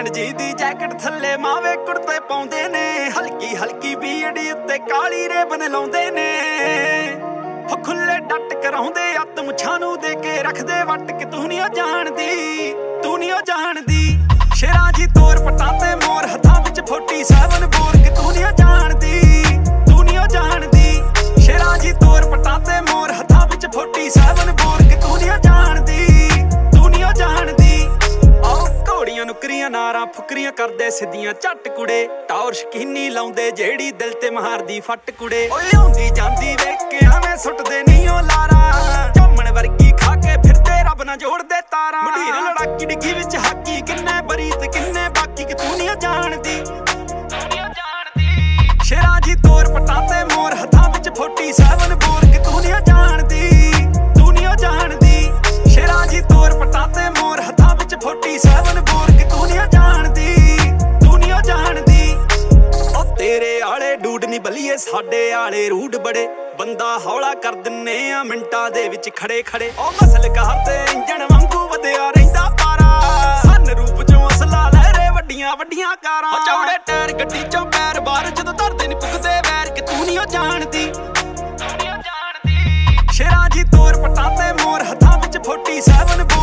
England ਜੀ ਦੀ jacket ਥੱਲੇ ਮਾਵੇ ਕੁੜਤੇ ਪਾਉਂਦੇ ਨੇ, ਹਲਕੀ ਹਲਕੀ ਬੀੜੀ ਉੱਤੇ ਕਾਲੀ ਰੇਬਨ ਲਾਉਂਦੇ ਨੇ। ਹੋ ਖੁੱਲੇ ਡੱਟ ਕਰਾਉਂਦੇ ਅੱਤ ਮੁੱਛਾਂ ਨੂੰ ਦੇ ਕੇ ਰੱਖਦੇ ਵੱਟ ਕਿ ਤੂੰ ਨਹੀਂ ਜਾਣਦੀ, ਤੂੰ ਨਹੀਂ ਜਾਣਦੀ। ਸ਼ੇਰਾਂ ਜੀ ਤੋਰ ਪਟਾਂ ਤੇ ਮੋਰ ਹੱਥਾਂ ਵਿੱਚ 47 ਬੋਰ ਕਿ ਤੂੰ ਨਹੀਂ ਜਾਣਦੀ, ਤੂੰ ਨਹੀਂ ਜਾਣਦੀ। ਸ਼ੇਰਾਂ ਜੀ ਤੋਰ ਪਟਾਂ ਤੇ ਮੋਰ ਹੱਥਾਂ ਵਿੱਚ 47 ਬੋਰ ਕਿ ਤੂੰ ਨਹੀਂ ਜਾਣਦੀ, ਤੂੰ ਨਹੀਂ ਜਾਣਦੀ। ਆਓ ਘੋੜੀਆਂ ਨੁਕਰੀਆਂ ਨਾਰਾਂ ਫੁਕਰੀਆਂ ਕਰਦੇ ਸਿੱਧੀਆਂ ਝੱਟ ਕੁੜੇ, ਟੌਰ ਸ਼ਕੀਨੀ ਲਾਉਂਦੇ ਜਿਹੜੀ ਦਿਲ ਤੇ ਮਾਰਦੀ ਫੱਟ ਕੁੜੇ। ਓਏ ਆਉਂਦੀ ਜਾਂਦੀ ਵੇਖ ਕੇ ਐਵੇਂ ਸੁੱਟਦੇ ਨਹੀਂ ਓ ਲਾਰਾ, ਝੰਮਣ ਵਰਗੀ ਖਾ ਕੇ ਫਿਰਦੇ ਰੱਬ ਨਾ ਜੋੜਦੇ ਤਾਰਾਂ। ਮੰਡੀਰ ਲੜਾਕੀ ਡਿੱਗੀ ਵਿੱਚ ਹਾਕੀ ਕਿੰਨੇ ਬਰੀਤ ਕਿੰਨੇ ਬਾਕੀ ਕਿ ਤੂੰ ਨਹੀਂ ਜਾਣਦੀ, ਤੂੰ ਨਹੀਂ ਜਾਣਦੀ। ਸ਼ੇਰਾਂ ਜੀ ਤੋਰ ਪਟਾਂ ਤੇ ਮੋਰ ਹੱਥਾਂ ਵਿੱਚ 47 ਬੋਰ ਕਿ ਤੂੰ ਨਹੀਂ ਜਾਣਦੀ, ਤੂੰ ਨਹੀਂ ਜਾਣਦੀ। ਸ਼ੇਰਾਂ ਜੀ ਤੋਰ ਪਟਾਂ ਤੇ ਮੋਰ ਹੱਥਾਂ ਵਿੱਚ 47 ਬੋਰ ਕਿ ਤੂੰ ਨਹੀਂ ਜਾਣਦੀ, ਤੂੰ ਨਹੀਂ ਜਾਣਦੀ। ਉਹ ਤੇਰੇ ਆਲੇ ਡੂਡ ਨਹੀਂ ਬਲੀਏ ਸਾਡੇ ਆਲੇ ਰੂਡ ਬੜੇ, ਬੰਦਾ ਹੌਲਾ ਕਰ ਦਿੰਨੇ ਆ ਮਿੰਟਾਂ ਦੇ ਵਿੱਚ ਖੜੇ ਖੜੇ। ਉਹ ਮਸਲ ਕਾਰ ਤੇ ਇੰਜਣ ਵਾਂਗੂ ਵਧਿਆ ਰਹਿੰਦਾ ਪਾਰਾ, ਸਨ ਰੂਪ ਚੋਂ ਅਸਲਾ ਲਹਿਰੇ ਵੱਡੀਆਂ ਵੱਡੀਆਂ ਕਾਰਾਂ। ਉਹ ਚੌੜੇ ਟਾਇਰ ਗੱਡੀ ਚੋਂ ਪੈਰ ਬਾਹਰ ਜਦੋਂ ਧਰਦੇ ਨੀ ਪੁੱਗਦੇ ਵੈਰ ਕਿ ਤੂੰ ਨਹੀਂ ਜਾਣਦੀ, ਤੂੰ ਨਹੀਂ ਜਾਣਦੀ। ਸ਼ੇਰਾਂ ਜੀ ਤੋਰ ਪਟਾਂ ਤੇ ਮੋਰ ਹੱਥਾਂ ਵਿੱਚ 47 ਬੋਰ